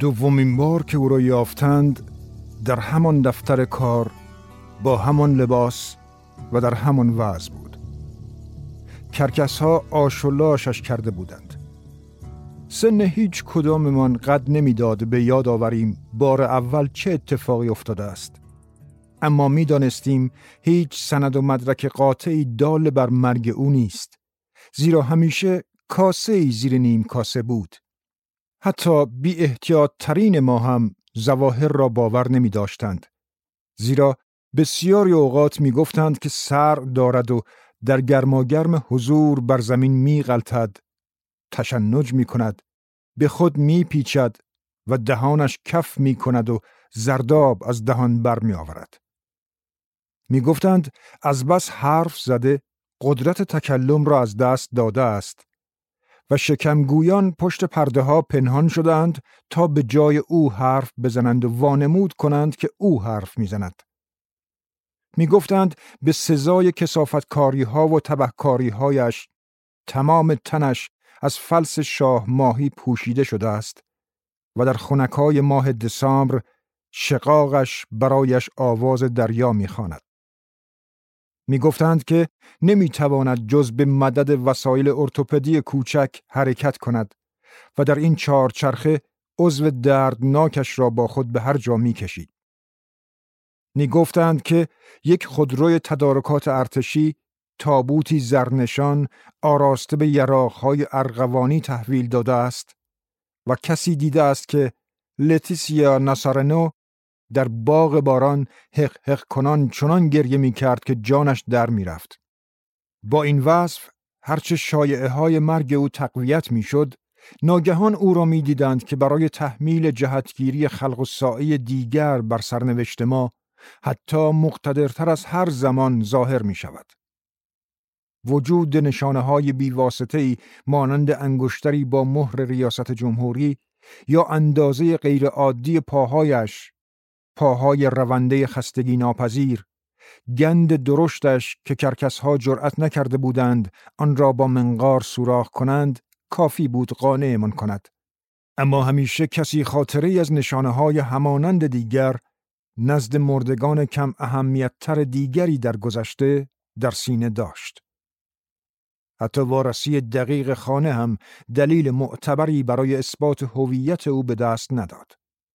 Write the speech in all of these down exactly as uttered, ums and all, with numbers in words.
دومین بار که او را یافتند در همان دفتر کار با همان لباس و در همان وضع بود. کرکس‌ها آش و لاشش کرده بودند. سن هیچ کداممان قد نمی‌داد به یاد آوریم بار اول چه اتفاقی افتاده است. اما می دانستیم هیچ سند و مدرک قاطعی دال بر مرگ او نیست، زیرا همیشه کاسه‌ای زیر نیم کاسه بود. حتی بی احتیاط ترین ما هم ظواهر را باور نمی داشتند، زیرا بسیاری اوقات می گفتند که سر دارد و در گرماگرم حضور بر زمین می غلطد، تشنج می کند، به خود می پیچد و دهانش کف می کند و زرداب از دهان بر می آورد. می گفتند از بس حرف زده قدرت تکلم را از دست داده است و شکمگویان پشت پرده ها پنهان شدند تا به جای او حرف بزنند و وانمود کنند که او حرف می زند. می گفتند به سزای کثافتکاری ها و تبهکاری هایش تمام تنش از فلس شاه ماهی پوشیده شده است و در خنکای ماه دسامبر شقاقش برایش آواز دریا می خواند. می گفتند که نمی تواند جز به مدد وسایل ارتوپدی کوچک حرکت کند و در این چهارچرخه عضو دردناکش را با خود به هر جا می کشید. می گفتند که یک خودروی تدارکات ارتشی تابوتی زرنشان آراسته به یراق‌های ارغوانی تحویل داده است و کسی دیده است که لتیسیا ناسارنو در باغ باران حق حق کنان چنان گریه می کرد که جانش در می رفت. با این وصف هرچه شایعه های مرگ او تقویت می شد، ناگهان او را می دیدند که برای تحمیل جهتگیری خلق و ساعی دیگر بر سرنوشت ما حتی مقتدرتر از هر زمان ظاهر می شود. وجود نشانه های بیواسطه‌ای مانند انگشتری با مهر ریاست جمهوری یا اندازه غیر عادی پاهایش، پاهای رونده خستگی ناپذیر، گند درشتش که کرکس‌ها جرأت نکرده بودند آن را با منقار سوراخ کنند، کافی بود قانعمان کند. اما همیشه کسی خاطری از نشانه‌های همانند دیگر نزد مردگان کم اهمیت‌تر دیگری در گذشته در سینه داشت. حتی وارسی دقیق خانه هم دلیل معتبری برای اثبات هویت او به دست نداد.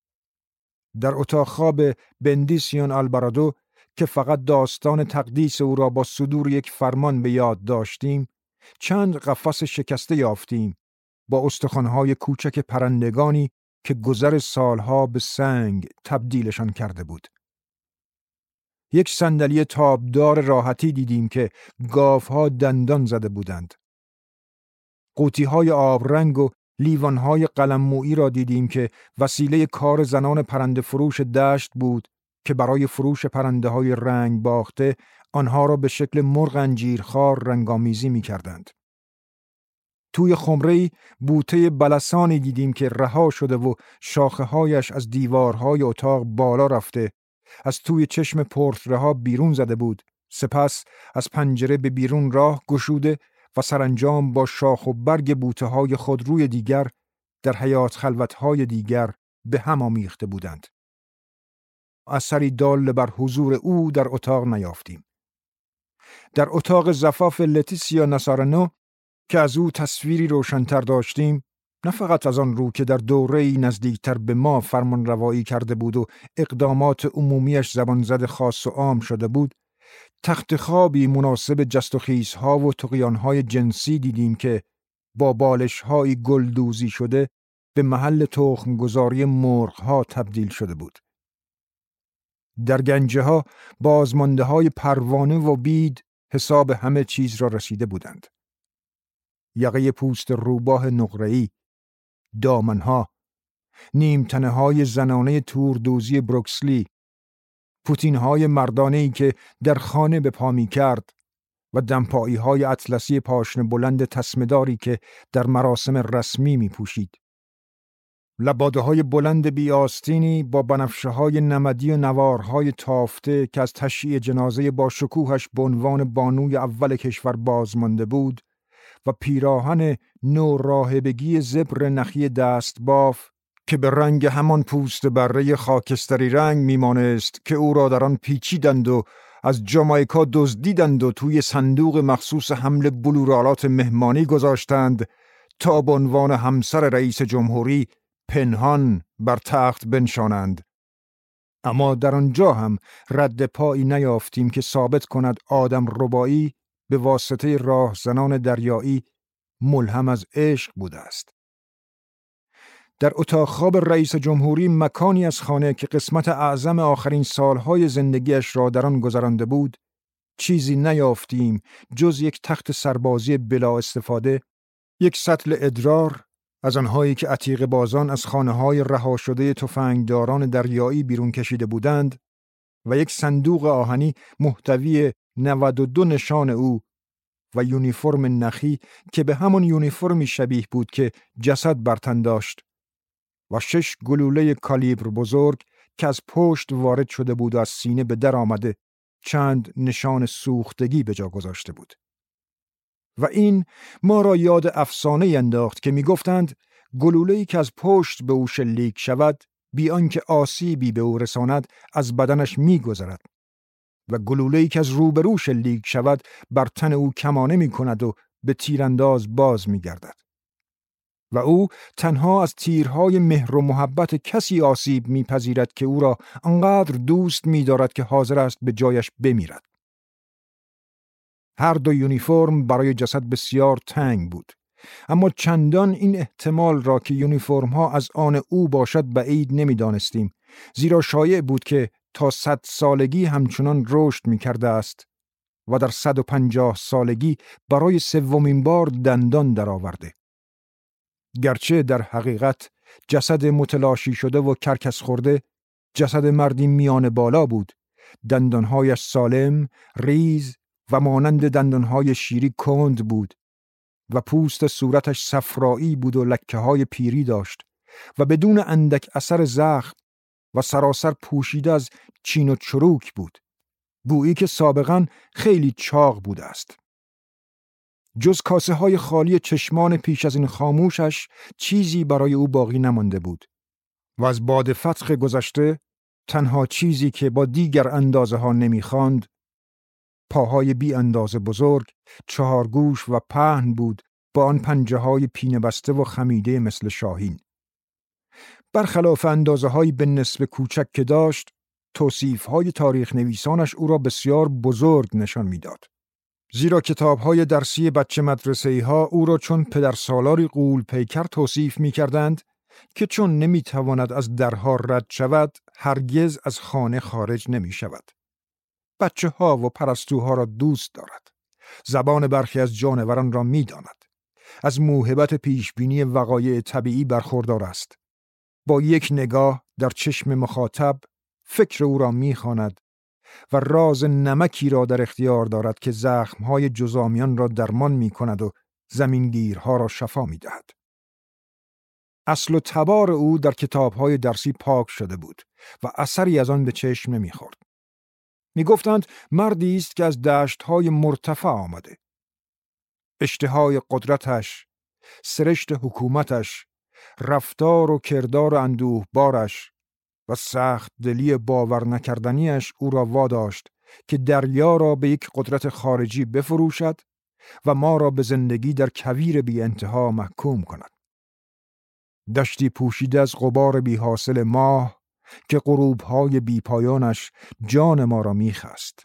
در اتاق خواب بندیسیون آلبارادو که فقط داستان تقدیس او را با صدور یک فرمان به یاد داشتیم، چند قفس شکسته یافتیم با استخوان‌های کوچک پرندگانی که گذر سالها به سنگ تبدیلشان کرده بود. یک صندلی تابدار راحتی دیدیم که گاوها دندان زده بودند. قوطی‌های آبرنگ و لیوان‌های قلم‌مویی را دیدیم که وسیله کار زنان پرنده فروش دشت بود که برای فروش پرنده‌های رنگ باخته آنها را به شکل مرغ انجیرخوار رنگامیزی می‌کردند. توی خمره‌ای بوته بلسانی دیدیم که رها شده و شاخه‌هایش از دیوارهای اتاق بالا رفته، از توی چشم پورتره‌ها بیرون زده بود، سپس از پنجره به بیرون راه گشوده و سرانجام با شاخ و برگ بوته‌های خودروی دیگر در حیات خلوت‌های دیگر به هم آمیخته بودند. اثری دال بر حضور او در اتاق نیافتیم. در اتاق زفاف لتیسیا ناسارنو که از او تصویری روشن‌تر داشتیم، نه فقط از آن رو که در دوره‌ای نزدیکتر به ما فرمان روایی کرده بود و اقدامات عمومیش زبان زد خاص و عام شده بود، تخت خوابی مناسب جست و خیزها و طغیانهای جنسی دیدیم که با بالش‌های گلدوزی شده به محل تخمگذاری مرغ‌ها تبدیل شده بود. در گنجه ها بازمانده های پروانه و بید حساب همه چیز را رسیده بودند. یقه پوست روباه نقره‌ای، دامنها، نیمتنه های زنانه توردوزی بروکسلی، پوتین های مردانه‌ای که در خانه به پا می کرد و دمپایی های اطلسی پاشنه بلند تسمه‌داری که در مراسم رسمی می پوشید. لباده های بلند بی آستینی با بنفشه های نمدی و نوارهای تافته که از تشییع جنازه با شکوهش به عنوان بانوی اول کشور بازمانده بود و پیراهن نو راهبگی زبر نخی دست باف که به رنگ همان پوست بره خاکستری رنگ میمانست که او را در آن پیچیدند و از جامائیکا دزدیدند و توی صندوق مخصوص حمل بلورالات مهمانی گذاشتند تا به عنوان همسر رئیس جمهوری پنهان بر تخت بنشانند. اما در آنجا هم رد پایی نیافتیم که ثابت کند آدم ربایی به واسطه راهزنان دریایی ملهم از عشق بوده است. در اتاق خواب رئیس جمهوری، مکانی از خانه که قسمت اعظم آخرین سالهای زندگیش را در آن گذرانده بود، چیزی نیافتیم جز یک تخت سربازی بلا استفاده، یک سطل ادرار از آنهایی که عتیق بازان از خانه‌های رها شده تفنگداران دریایی بیرون کشیده بودند و یک صندوق آهنی محتوی نود و دو نشان او و یونیفرم نخی که به همان یونیفرمی شبیه بود که جسد بر تن داشت و شش گلوله کالیبر بزرگ که از پشت وارد شده بود و از سینه به در آمده چند نشان سوختگی به جا گذاشته بود. و این ما را یاد افسانه انداخت که می گفتند گلوله‌ای که از پشت به او شلیک شود بی آنکه آسیبی به او رساند از بدنش می گذرد و گلوله‌ای که از روبرو شلیک شود بر تن او کمانه می کند و به تیرانداز باز می گردد. و او تنها از تیرهای مهر و محبت کسی آسیب می پذیرد که او را انقدر دوست می دارد که حاضر است به جایش بمیرد. هر دو یونیفرم برای جسد بسیار تنگ بود، اما چندان این احتمال را که یونیفرم ها از آن او باشد بعید نمی دانستیم، زیرا شایع بود که تا صد سالگی همچنان رشد می کرده است و در صد و پنجاه سالگی برای سومین بار دندان درآورده. گرچه در حقیقت جسد متلاشی شده و کرکس خورده جسد مردی میان بالا بود، دندانهایش سالم، ریز و مانند دندانهای شیری کند بود و پوست صورتش صفرایی بود و لکه‌های پیری داشت و بدون اندک اثر زخم و سراسر پوشیده از چین و چروک بود، گویی که سابقاً خیلی چاق بوده است. جز کاسه های خالی چشمان پیش از این خاموشش چیزی برای او باقی نمانده بود و از باد فتح گذشته تنها چیزی که با دیگر اندازه ها نمی خواند پاهای بی اندازه بزرگ، چهارگوش و پهن بود با آن پنجه های پینه بسته و خمیده مثل شاهین. برخلاف اندازه های به نسبت کوچک که داشت، توصیف های تاریخ نویسانش او را بسیار بزرگ نشان میداد. زیرا کتاب های درسی بچه مدرسه‌ای ها او را چون پدر سالاری غول پیکر توصیف می کردند که چون نمی تواند از درها رد شود، هرگز از خانه خارج نمی شود. بچه ها و پرستوها را دوست دارد. زبان برخی از جانوران را می داند. از موهبت پیشبینی وقایع طبیعی برخوردار است. با یک نگاه در چشم مخاطب فکر او را می خواند و راز نمکی را در اختیار دارد که زخمهای جزامیان را درمان می کند و زمینگیرها را شفا می دهد. اصل و تبار او در کتابهای درسی پاک شده بود و اثری از آن به چشم نمی خورد. می گفتند مردی است که از دشتهای مرتفع آمده. اشتهای قدرتش، سرشت حکومتش، رفتار و کردار اندوهبارش و سخت دلی باور نکردنیش او را واداشت که دریا را به یک قدرت خارجی بفروشد و ما را به زندگی در کویر بی انتها محکوم کند. دشتی پوشیده از غبار بی حاصل ماه که غروب‌های بی پایانش جان ما را می‌خست.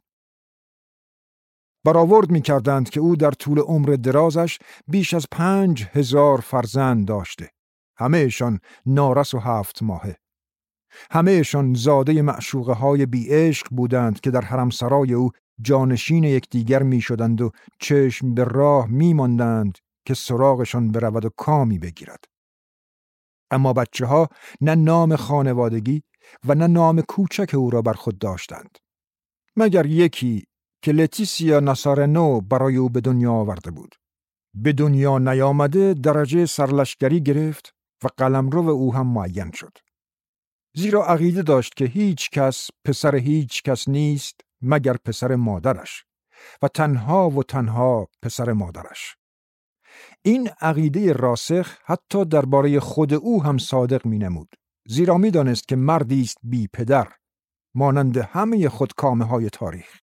برآورد می‌کردند که او در طول عمر درازش بیش از پنج هزار فرزند داشته، همه‌شان نارس و هفت ماهه. همه‌شان زاده معشوقه های بی عشق بودند که در حرمسرای او جانشین یکدیگر می شدند و چشم به راه می ماندند که سراغشان برود و کامی بگیرد. اما بچه ها نه نام خانوادگی و نه نام کوچک او را بر خود داشتند، مگر یکی که لتیسیا ناسارنو برای او به دنیا آورده بود. به دنیا نیامده درجه سرلشکری گرفت و قلمرو او هم معین شد. زیرا عقیده داشت که هیچ کس پسر هیچ کس نیست مگر پسر مادرش و تنها و تنها پسر مادرش. این عقیده راسخ حتی درباره خود او هم صادق می نمود. زیرا می دانست که مردی است بی پدر، مانند همه خودکامه های تاریخ.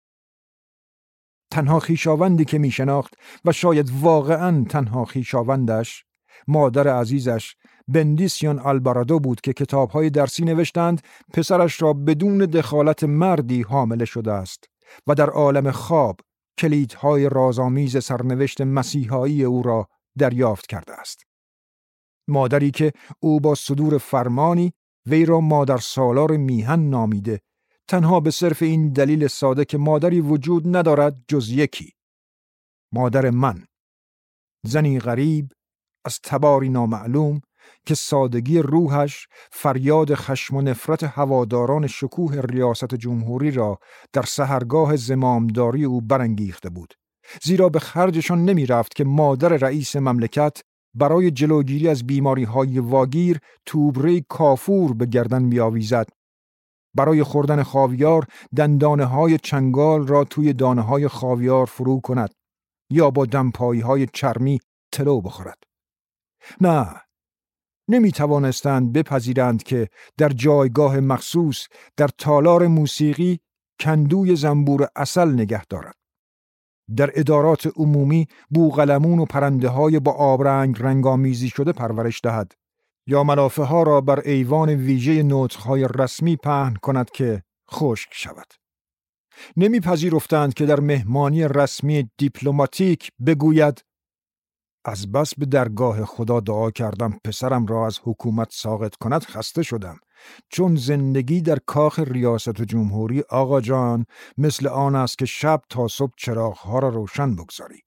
تنها خویشاوندی که می شناخت و شاید واقعاً تنها خویشاوندش، مادر عزیزش بندیسیون آلبارادو بود که کتاب‌های درسی نوشتند پسرش را بدون دخالت مردی حامله شده است و در عالم خواب کلیدهای رازآمیز سرنوشت مسیحایی او را دریافت کرده است. مادری که او با صدور فرمانی وی را مادر سالار میهن نامیده، تنها به صرف این دلیل ساده که مادری وجود ندارد جز یکی، مادر من، زنی غریب از تباری نامعلوم که سادگی روحش فریاد خشم و نفرت هواداران شکوه ریاست جمهوری را در سحرگاه زمامداری او برانگیخته بود، زیرا به خرجشان نمی رفت که مادر رئیس مملکت برای جلوگیری از بیماری‌های واگیر توبره کافور به گردن بیاویزد، برای خوردن خاویار دندانه‌های چنگال را توی دانه‌های خاویار فرو کند یا با دمپایی‌های چرمی تلو بخورد. نه، نمی توانستند بپذیرند که در جایگاه مخصوص در تالار موسیقی کندوی زنبور عسل نگه دارد، در ادارات عمومی بوقلمون و پرنده های با آبرنگ رنگامیزی شده پرورش دهد یا ملافه ها را بر ایوان ویژه نطق‌های رسمی پهن کند که خشک شود. نمی پذیرفتند که در مهمانی رسمی دیپلماتیک بگوید از بس به درگاه خدا دعا کردم پسرم را از حکومت ساقط کند خسته شدم، چون زندگی در کاخ ریاست جمهوری آقا جان مثل آن است که شب تا صبح چراغ‌ها را روشن بگذاری.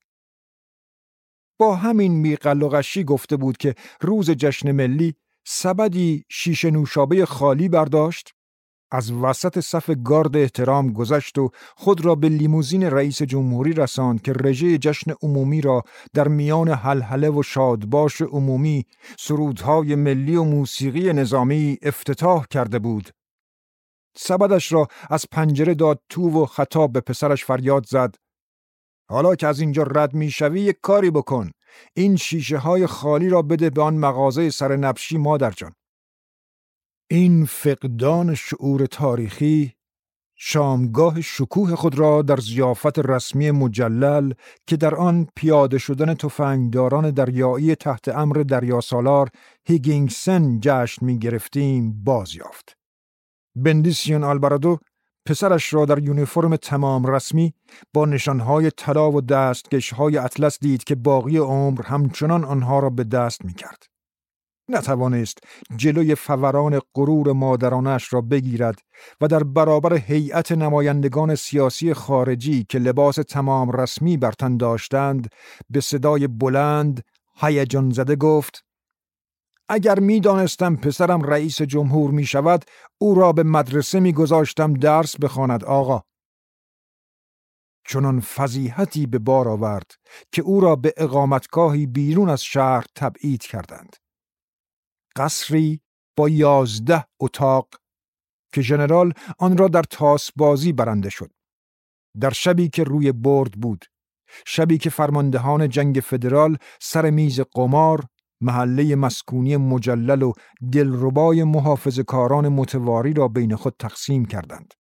با همین میقل و غشی گفته بود که روز جشن ملی سبدی شیشه نوشابه خالی برداشت، از وسط صف گارد احترام گذشت و خود را به لیموزین رئیس جمهوری رساند که رژه جشن عمومی را در میان هلهله و شادباش عمومی سرودهای ملی و موسیقی نظامی افتتاح کرده بود. سبدش را از پنجره داد تو و خطاب به پسرش فریاد زد: حالا که از اینجا رد میشوی یک کاری بکن، این شیشه های خالی را بده به آن مغازه سر نبشی مادر جان. این فقدان شعور تاریخی شامگاه شکوه خود را در ضیافت رسمی مجلل که در آن پیاده شدن تفنگداران دریایی تحت امر دریاسالار هیگینگسن جشن می گرفتیم باز یافت. بندیسیون آلبارادو پسرش را در یونیفرم تمام رسمی با نشانهای طلا و دستکشهای اطلس دید که باقی عمر همچنان آنها را به دست می کرد. نتوانست جلوی فوران غرور مادرانش را بگیرد و در برابر هیئت نمایندگان سیاسی خارجی که لباس تمام رسمی بر تن داشتند به صدای بلند هیجان زده گفت: اگر می دانستم پسرم رئیس جمهور می شود او را به مدرسه می گذاشتم درس بخواند آقا. چنان فضیحتی به بار آورد که او را به اقامتگاهی بیرون از شهر تبعید کردند. قصری با یازده اتاق که ژنرال آن را در تاس بازی برنده شد. در شبی که روی برد بود، شبی که فرماندهان جنگ فدرال سر میز قمار محله مسکونی مجلل و دلربای محافظه‌کاران متواری را بین خود تقسیم کردند.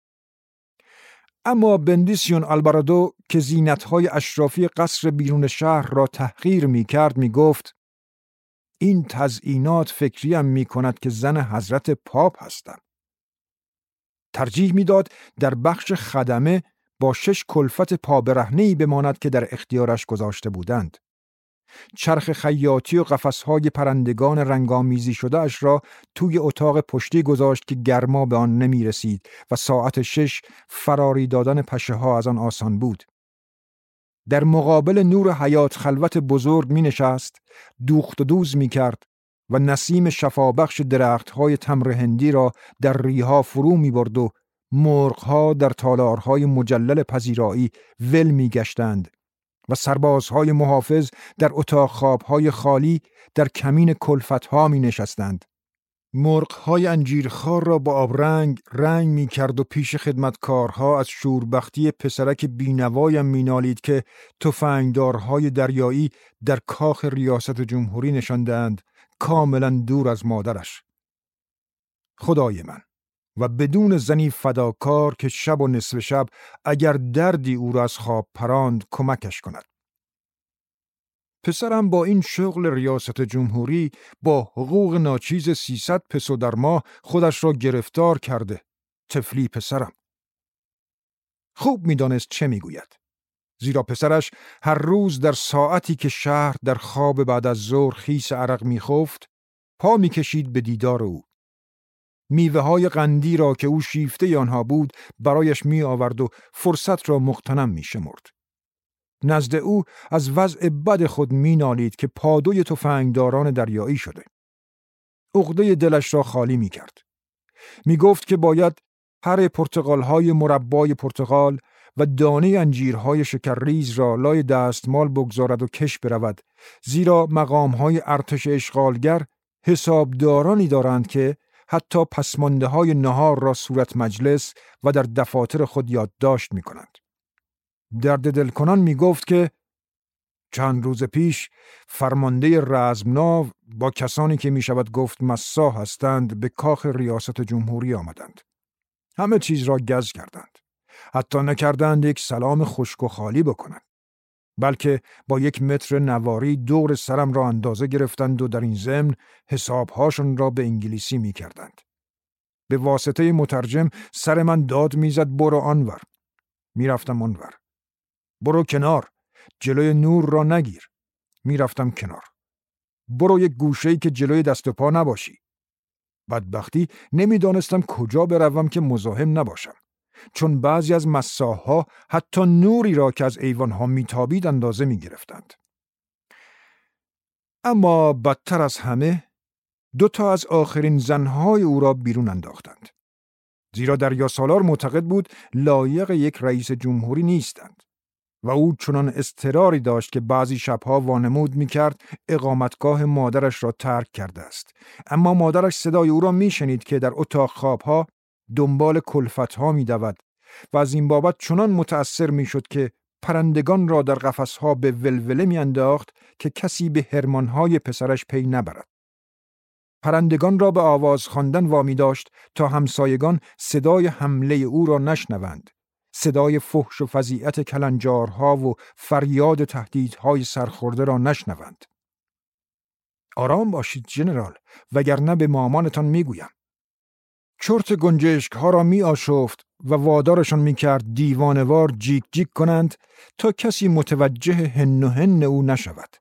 اما بندیسیون آلبارادو که زینت‌های اشرافی قصر بیرون شهر را تحقیر می‌کرد می‌گفت: این تزیینات فکریم می کند که زن حضرت پاپ هستم. ترجیح می داد در بخش خدمه با شش کلفت پا برهنه‌ای بماند که در اختیارش گذاشته بودند. چرخ خیاطی و قفس‌های پرندگان رنگامیزی شده اش را توی اتاق پشتی گذاشت که گرما به آن نمی رسید و ساعت شش فراری دادن پشه ها از آن آسان بود. در مقابل نور حیات خلوت بزرگ می نشست، دوخت و دوز می کرد و نسیم شفابخش درختهای تمر هندی را در ریها فرو می برد و مرغها در تالارهای مجلل پذیرایی ول می گشتند و سربازهای محافظ در اتاق خوابهای خالی در کمین کلفتها می نشستند. مرغ‌های انجیرخوار را با آبرنگ رنگ می کرد و پیش خدمتکارها از شوربختی پسرک بینوایم می نالید که تفنگدارهای دریایی در کاخ ریاست جمهوری نشاندند، کاملا دور از مادرش. خدای من، و بدون زنی فداکار که شب و نصف شب اگر دردی او را از خواب پراند کمکش کند. پسرم با این شغل ریاست جمهوری با حقوق ناچیز سیصد پسو در ماه خودش را گرفتار کرده. طفلی پسرم. خوب می‌دانست چه می‌گوید. زیرا پسرش هر روز در ساعتی که شهر در خواب بعد از ظهر خیس عرق می‌خفت، پا می‌کشید به دیدار او. میوه‌های قندی را که او شیفته آنها بود برایش می‌آورد و فرصت را مغتنم می‌شمرد. نزد او از وضع بد خود می‌نالید که پادوی تفنگداران دریایی شده. عقده دلش را خالی می‌کرد. می‌گفت که باید پر پرتقال‌های مربای پرتقال و دانه انجیرهای شکرریز را لای دستمال بگذارد و کش برود، زیرا مقام‌های ارتش اشغالگر حسابدارانی دارند که حتی پسمانده‌های نهار را صورت مجلس و در دفاتر خود یادداشت می‌کنند. درد دلکنان می‌گفت که چند روز پیش فرمانده رزمناو با کسانی که می‌شود گفت مساح هستند به کاخ ریاست جمهوری آمدند. همه چیز را گز کردند. حتی نکردند یک سلام خشک و خالی بکنند. بلکه با یک متر نواری دور سرم را اندازه گرفتند و در این ضمن حسابهاشون را به انگلیسی می کردند. به واسطه مترجم سر من داد می زد برو آنور. می رفتم آنور. برو کنار. جلوی نور را نگیر. می رفتم کنار. برو یک گوشه‌ای که جلوی دست و پا نباشی. بدبختی نمی دانستم کجا بروم که مزاحم نباشم. چون بعضی از مساح‌ها حتی نوری را که از ایوان‌ها میتابید اندازه می‌گرفتند. اما بدتر از همه دو تا از آخرین زنهای او را بیرون انداختند. زیرا دریاسالار معتقد بود لایق یک رئیس جمهوری نیستند و او چنان اضطراری داشت که بعضی شبها وانمود می‌کرد اقامتگاه مادرش را ترک کرده است. اما مادرش صدای او را می‌شنید که در اتاق خوابها دنبال کلفت‌ها می‌دود و از این بابت چنان متأثر می‌شد که پرندگان را در قفس‌ها به ولوله می‌انداخت که کسی به هرمان‌های پسرش پی نبرد. پرندگان را به آواز خواندن وامی داشت تا همسایگان صدای حمله او را نشنوند، صدای فحش و فضیعت کلنجارها و فریاد تهدیدهای سرخورده را نشنوند. آرام باشید جنرال، وگرنه به مامانتان میگویم. چرت گنجشک ها را می آشفت و وادارشان می کرد دیوانوار جیک جیک کنند تا کسی متوجه هن و هن او نشود.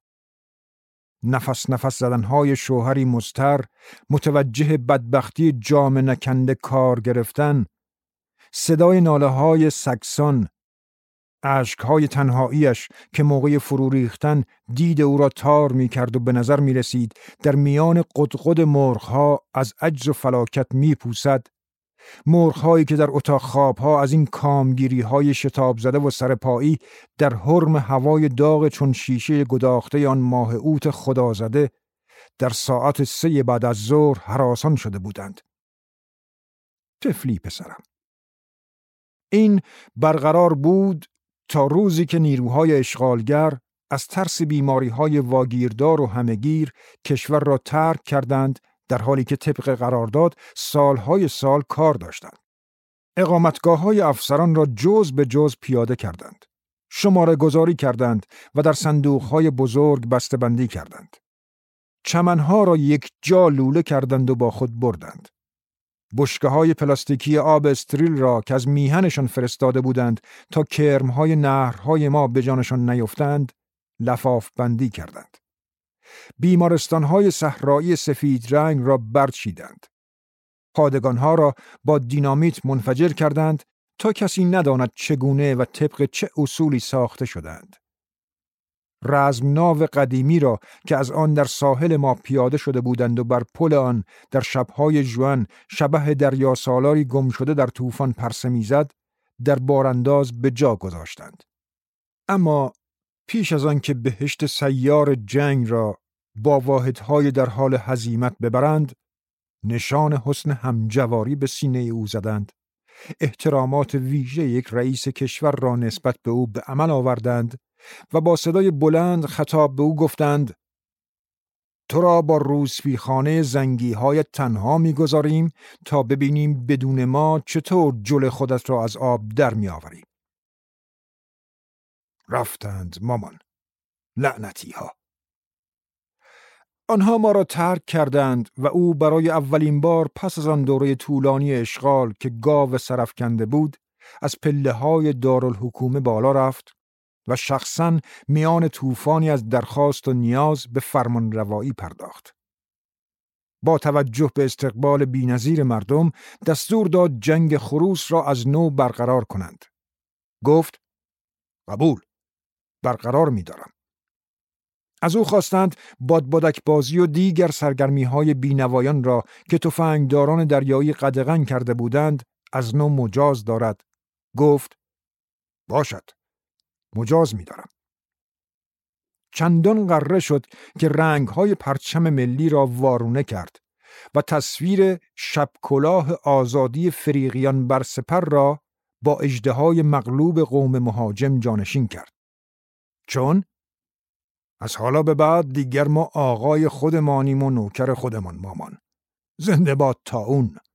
نفس نفس زدنهای شوهری مضطر، متوجه بدبختی جامه نکنده کار گرفتن، صدای ناله های سکسان، اشکهای تنهاییش که موقع فرو ریختن دید او را تار می کرد و به نظر می رسید در میان قدقد مرغها از عجز و فلاکت می پوسد، مرغهایی که در اتاق خوابها از این کامگیری های شتاب زده و سرپایی در حرم هوای داغ چون شیشه گداخته آن ماه اوت خدا زده در ساعت سه بعد از ظهر هراسان شده بودند. طفلی پسرم. این برقرار بود تا روزی که نیروهای اشغالگر از ترس بیماری‌های واگیردار و همه‌گیر کشور را ترک کردند، در حالی که طبق قرارداد سالهای سال کار داشتند. اقامتگاه‌های افسران را جز به جز پیاده کردند. شماره گذاری کردند و در صندوق‌های بزرگ بسته‌بندی کردند. چمن‌ها را یک جا لوله کردند و با خود بردند. بشکه‌های پلاستیکی آب استریل را که از میهنشان فرستاده بودند تا کرم‌های نهرهای ما به جانشان نیفتند، لفاف بندی کردند. بیمارستان‌های صحرایی سفید رنگ را برچیدند. پادگان‌ها را با دینامیت منفجر کردند تا کسی نداند چگونه و طبق چه اصولی ساخته شدند. رزمناو قدیمی را که از آن در ساحل ما پیاده شده بودند و بر پل آن در شب‌های ژوئن شبح دریاسالاری گم شده در طوفان پرسه می‌زد، در بارانداز به جا گذاشتند. اما پیش از آن که بهشت سیار جنگ را با واحدهای در حال هزیمت ببرند، نشان حسن همجواری به سینه او زدند. احترامات ویژه یک رئیس کشور را نسبت به او به عمل آوردند و با صدای بلند خطاب به او گفتند: تو را با روسپیخانه زنگی های تنها می‌گذاریم تا ببینیم بدون ما چطور جل خودت را از آب در می‌آوری. رفتند مامان، لعنتی ها. آنها ما را ترک کردند و او برای اولین بار پس از آن دوره طولانی اشغال که گاو سرفکنده بود از پله های دارالحکومه بالا رفت و شخصاً میان طوفانی از درخواست و نیاز به فرمان روایی پرداخت. با توجه به استقبال بی‌نظیر مردم دستور داد جنگ خروس را از نو برقرار کنند. گفت: قبول، برقرار می دارم. از او خواستند بادبادک بازی و دیگر سرگرمی‌های بینوایان را که تفنگداران دریایی قدغن کرده بودند از نو مجاز دارد. گفت: باشد، مجاز می دارم. چندان غره شد که رنگ‌های پرچم ملی را وارونه کرد و تصویر شب کلاه آزادی فریقیان بر سپر را با اژدهای مغلوب قوم مهاجم جانشین کرد. چون از حالا به بعد دیگر ما آقای خودمانیم و نوکر خودمان مامان. زنده باد طاعون.